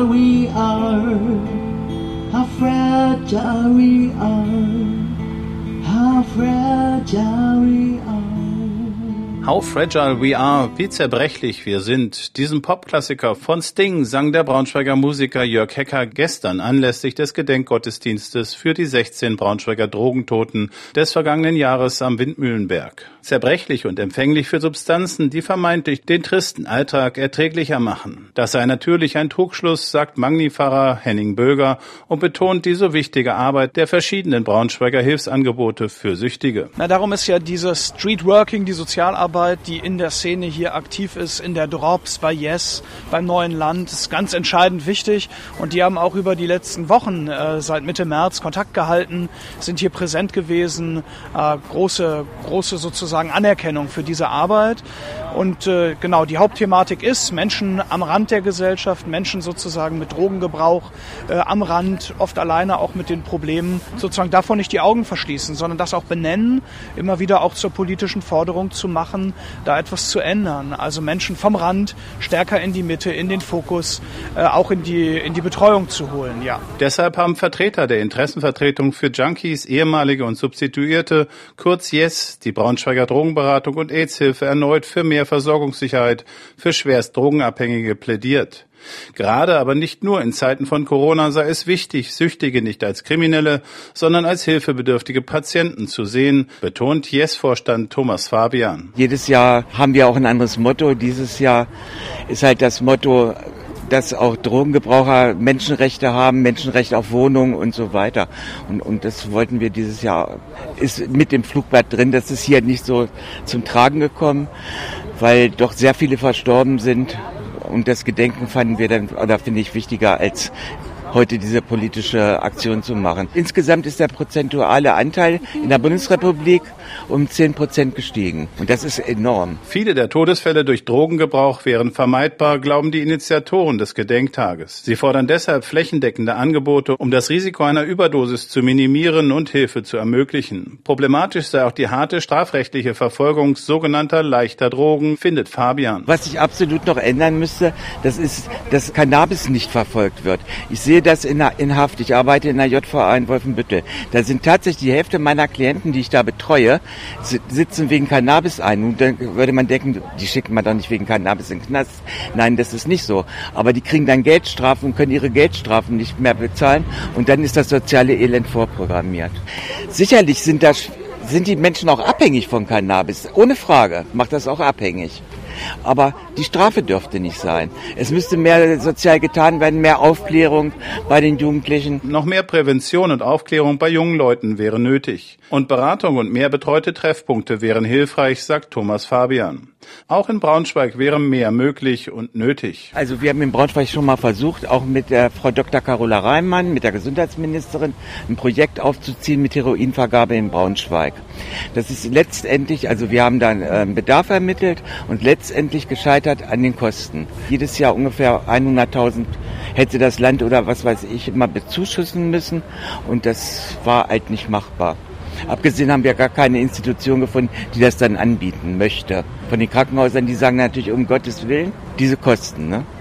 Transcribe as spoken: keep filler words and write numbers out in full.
fragile we are, how fragile we are, how fragile we are. How fragile we are, wie zerbrechlich wir sind. Diesen Popklassiker von Sting sang der Braunschweiger Musiker Jörg Hecker gestern anlässlich des Gedenkgottesdienstes für die sechzehn Braunschweiger Drogentoten des vergangenen Jahres am Windmühlenberg. Zerbrechlich und empfänglich für Substanzen, die vermeintlich den tristen Alltag erträglicher machen. Das sei natürlich ein Trugschluss, sagt Magni-Pfarrer Henning Böger und betont die so wichtige Arbeit der verschiedenen Braunschweiger Hilfsangebote für Süchtige. Na, darum ist ja dieses Streetworking, die Sozialarbeit, die in der Szene hier aktiv ist, in der Drops, bei Yes, beim Neuen Land, ist ganz entscheidend wichtig. Und die haben auch über die letzten Wochen, äh, seit Mitte März, Kontakt gehalten, sind hier präsent gewesen, äh, große, große sozusagen Anerkennung für diese Arbeit. Und äh, genau, die Hauptthematik ist Menschen am Rand der Gesellschaft, Menschen sozusagen mit Drogengebrauch äh, am Rand, oft alleine auch mit den Problemen, sozusagen davon nicht die Augen verschließen, sondern das auch benennen, immer wieder auch zur politischen Forderung zu machen, da etwas zu ändern. Also Menschen vom Rand stärker in die Mitte, in den Fokus, äh, auch in die, in die Betreuung zu holen, ja. Deshalb haben Vertreter der Interessenvertretung für Junkies, ehemalige und Substituierte, kurz Yes, die Braunschweiger Drogenberatung und AIDS-Hilfe erneut für mehr Versorgungssicherheit für schwerst Drogenabhängige plädiert. Gerade aber nicht nur in Zeiten von Corona sei es wichtig, Süchtige nicht als Kriminelle, sondern als hilfebedürftige Patienten zu sehen, betont Yes-Vorstand Thomas Fabian. Jedes Jahr haben wir auch ein anderes Motto. Dieses Jahr ist halt das Motto, dass auch Drogengebraucher Menschenrechte haben, Menschenrecht auf Wohnung und so weiter. Und, und das wollten wir dieses Jahr, ist mit dem Flugblatt drin, das ist hier nicht so zum Tragen gekommen, weil doch sehr viele verstorben sind. Und das Gedenken fanden wir dann, oder finde ich wichtiger, als heute diese politische Aktion zu machen. Insgesamt ist der prozentuale Anteil in der Bundesrepublik um zehn Prozent gestiegen. Und das ist enorm. Viele der Todesfälle durch Drogengebrauch wären vermeidbar, glauben die Initiatoren des Gedenktages. Sie fordern deshalb flächendeckende Angebote, um das Risiko einer Überdosis zu minimieren und Hilfe zu ermöglichen. Problematisch sei auch die harte strafrechtliche Verfolgung sogenannter leichter Drogen, findet Fabian. Was sich absolut noch ändern müsste, das ist, dass Cannabis nicht verfolgt wird. Ich sehe das in, in Haft. Ich arbeite in der J V A in Wolfenbüttel. Da sind tatsächlich die Hälfte meiner Klienten, die ich da betreue, sitzen wegen Cannabis ein. Und dann würde man denken, die schicken man doch nicht wegen Cannabis in den Knast. Nein, das ist nicht so. Aber die kriegen dann Geldstrafen und können ihre Geldstrafen nicht mehr bezahlen. Und dann ist das soziale Elend vorprogrammiert. Sicherlich sind, das, sind die Menschen auch abhängig von Cannabis. Ohne Frage macht das auch abhängig. Aber die Strafe dürfte nicht sein. Es müsste mehr sozial getan werden, mehr Aufklärung bei den Jugendlichen. Noch mehr Prävention und Aufklärung bei jungen Leuten wäre nötig. Und Beratung und mehr betreute Treffpunkte wären hilfreich, sagt Thomas Fabian. Auch in Braunschweig wäre mehr möglich und nötig. Also wir haben in Braunschweig schon mal versucht, auch mit der Frau Doktor Carola Reimann, mit der Gesundheitsministerin, ein Projekt aufzuziehen mit Heroinvergabe in Braunschweig. Das ist letztendlich, also wir haben da einen Bedarf ermittelt und letztendlich gescheitert an den Kosten. Jedes Jahr ungefähr hunderttausend hätte das Land oder was weiß ich immer bezuschussen müssen und das war halt nicht machbar. Abgesehen haben wir gar keine Institution gefunden, die das dann anbieten möchte. Von den Krankenhäusern, die sagen natürlich um Gottes Willen, diese Kosten, ne?